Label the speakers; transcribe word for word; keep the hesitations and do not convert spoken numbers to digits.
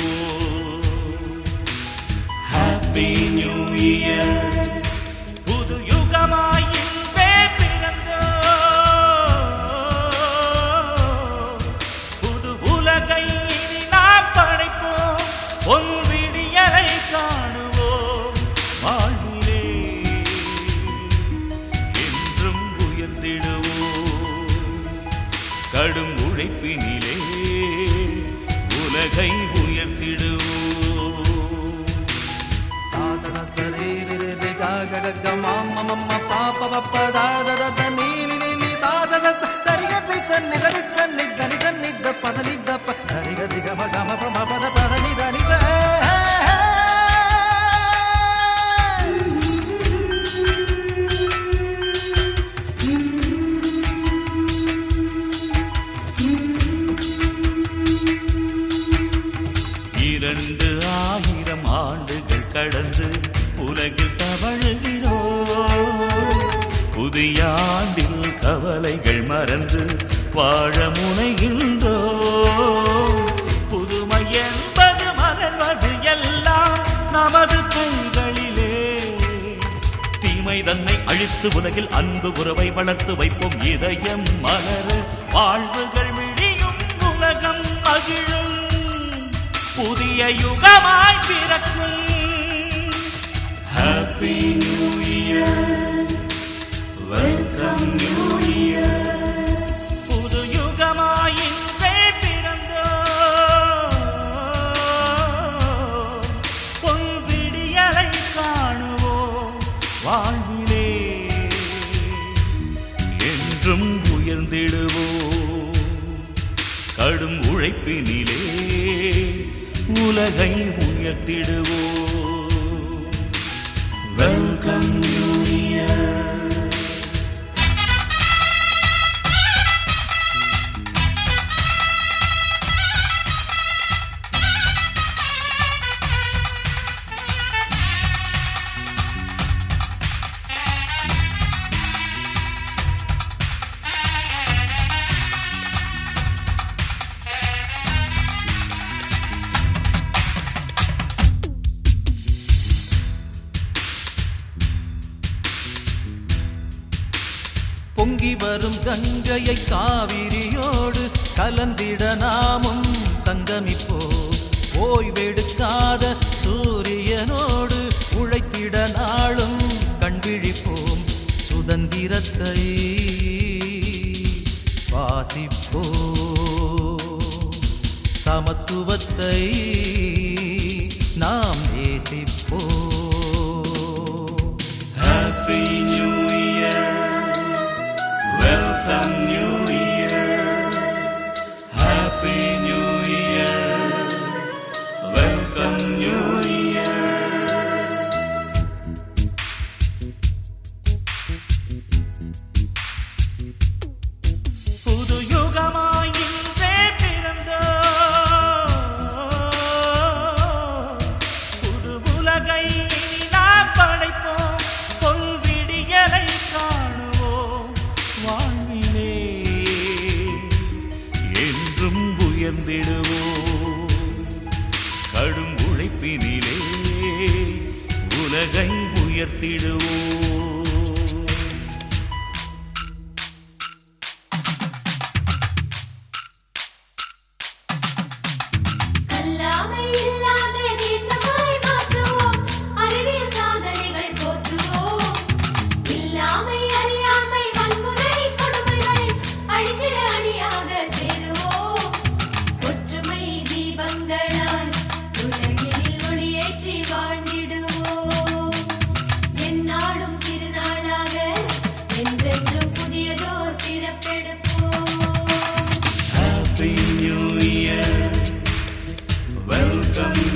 Speaker 1: Happy New Year. புது யுகமாய் இன்றே பிறந்தோம். புது உலகை இனி நாம் படைப்போம். பொன் விடியலை காணுவோம். வாழ்விலே என்றும் உயர்ந்திடுவோம். கடும் உழைப்பினிலே உலகை உயர்த்திடுவோம். இரண்டு ஆயிரம் ஆண்டுகள் கடந்து உலகில் தவழுகிறோம். புதிய ஆண்டில் கவலைகள் மறந்து வாழ முனைகின்றோம். புதுமை என்பது மலர்வது எல்லாம் நமது கைகளிலே. தீமை தன்னை அழித்து உலகில் அன்பு உறவை வளர்த்து வைப்போம். இதயம் மலர வாழ்வுகள் விழியும் உலகம் மகிழும். புதிய யுகமாய் பிறக்கும். Happy New Year. Welcome New Year. புது யுகமாய் இன்றே பிறந்தோம். பொன் விடியலை காணுவோம். வாழ்விலே என்றும் உயர்ந்திடுவோம். கடும் உழைப்பினிலே உலகை உயர்த்திடுவோம். Welcome New Year.
Speaker 2: பொங்கி வரும் கங்கையை காவிரியோடு கலந்திட நாமும் சங்கமிப்போம். ஓய்வெடுக்காத சூரியனோடு உழைத்திட நாளும் கண்விழிப்போம். சுதந்திரத்தை வாசிப்போம். சமத்துவத்தை நாம் நேசிப்போம்.
Speaker 1: Happy New Year. Welcome New Year. Happy New Year. Welcome New Year. புது யுகமாய் இன்றே பிறந்தோம். புது உலகை இனி நாம் படைப்போம். பொன் விடியலை காணுவோம். வாழ்விலே என்றும் உயர்ந்திடுவோம். கடும் உழைப்பினிலே உலகை உயர்த்திடுவோம். Happy New Year. Welcome